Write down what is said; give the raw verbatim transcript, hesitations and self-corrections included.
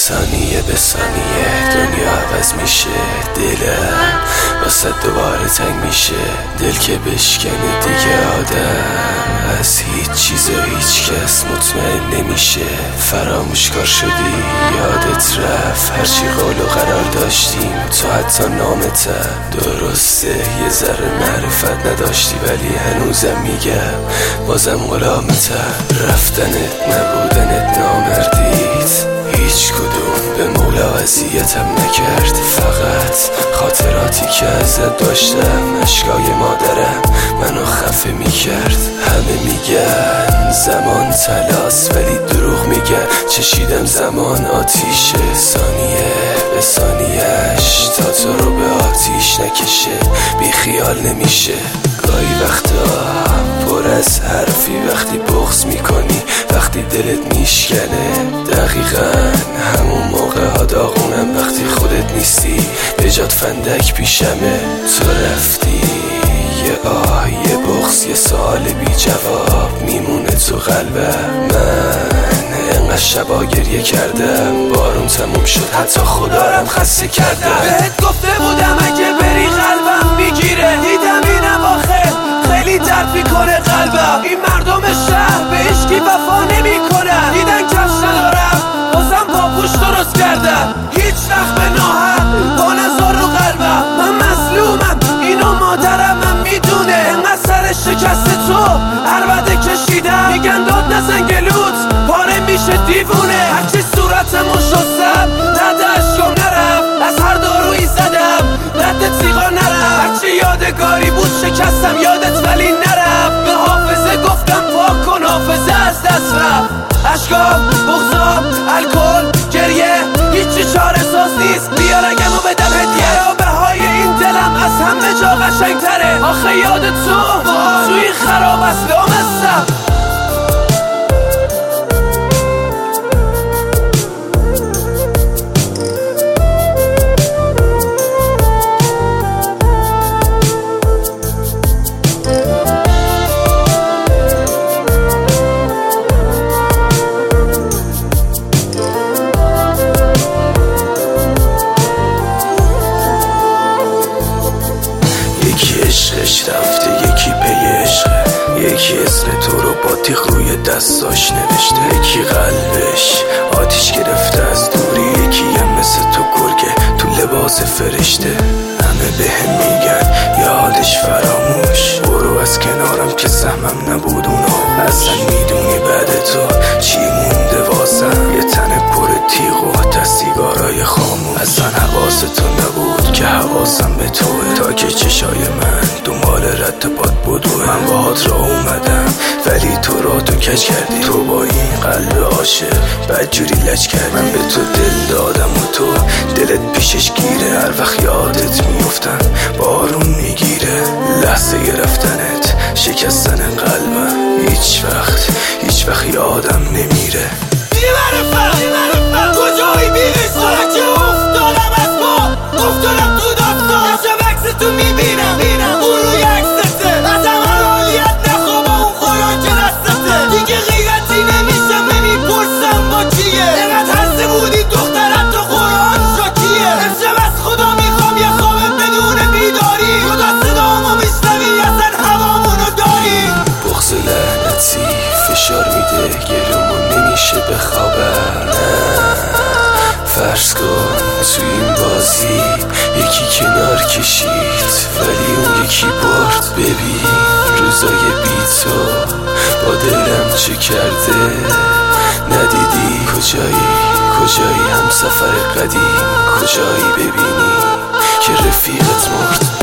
ثانیه به ثانیه دنیا عوض میشه، دلم واسه دوباره تنگ میشه. دل که بشکنه دیگه آدم از هیچ چیز و هیچ کس مطمئن نمیشه. فراموش کار شدی یادت رفت هرچی قول و قرار داشتیم، تو حتی نامتم درسته یه ذره معرفت نداشتی، ولی هنوزم میگم بازم غلامتم. رفتنت نبودنت نامردید، هیچ کدوم به مولا اذیتم نکرد. فقط خاطراتی که ازت داشتم، اشکای مادرم منو خفه میکرد. همه میگن زمان طلاست ولی دروغ میگن، چشیدم زمان آتیشه، ثانیه به ثانیهش تا تو رو به آتیش نکشه. بی خیال نمیشه گاهی وقتا پر از حرفی، وقتی بغض میکنی وقتی دلت میشکنه. دقیقا همون موقع ها داغونم وقتی خودت نیستی، به جات فندک پیشمه. تو رفتی یه آه یه بغض یه سوال بی جواب میمونه تو قلبم. من انقدر شبا گریه کردم، بارون تموم شد حتی خدارم خسته کردم. بهت گفته بودم اگه بری قلبم میگیره، دیدم این اواخر خیلی درد میکنه قلبم. این مردم شهر به عشقی وفا نمیکنن، دیدن کفش ندارم بازم پاپوش درست کردن. هیچ وقت به ناحق با نزار رو قلبم، من مظلومم اینو مادرم من میدونه. انقدر سر شکست تو عربده کشیدم، میگن داد نزن گلوت پاره میشه دیوونه. هرچی صورتمو شستم رد اشکام نرفت، از هر دارویی زدم رد تیغا نرفت. هرچی یادگاری بود شکستم یادت ولی نرفت، به حافظه گفتم پاک کن حافظه از دست رفت. اشکام، بغضام، الکل، گریه هیچی چاره ساز نیست، بیا رگمو بدم هدیه. به های این دلم از همه جا قشنگ تره، آخه یاد تو توی خراب است لامستم. یکی عشقش رفته یکی پی عشقه، یکی اسم تو رو با تیغ روی دستاش نوشته. یکی قلبش آتیش گرفته از دوری، یکی هم مثل تو گرگه تو لباس فرشته. همه به هم میگن یادش فراموش، برو از کنارم که سهمم نبود اونو. اصلا میدونی بعد تو چی مونده واسم؟ یه تن پر تیغ و دستیگارای خاموش. اصلا حواس تو نبود که حواسم به توه، تا که چشای من دنبال رد پات بدوه. من باهات را اومدم ولی تو را تو کج کردی، تو با این قلب عاشق بدجوری لج کردی. من به تو دل دادم و تو دلت پیشش گیره، هر وقت یادت میفتم بارون میگیره. لحظه رفتنت شکستن قلبم، هیچ وقت هیچ وقت یادم نمیره. بی‌معرفت بی‌معرفت کجایی بی‌قصه که افتادم از پا، افتادم تو داستان. شب عکس تو میبینم اون روی عکسته، از همه حالیت نخوابم اون خوراک دستته. دیگه غیرتی نمیشم نمیپرسم با کیه، اینقدر هسته بودی دخترت تو قرآن شاکیه. امشب از خدا میخوام یه خواب بدون بیداری، خدا صدامو میشنوی اصلا هوامونو داری. بغض لعنتی فشار میده گلومو نمیشه بخوابم. فرض کن تو این بازی یکی کنار کشید ولی اون یکی برد. ببین روزای بی تو با دلم چه کرده، ندیدی کجایی کجایی هم سفر قدیم، کجایی ببینی که رفیقت مرد.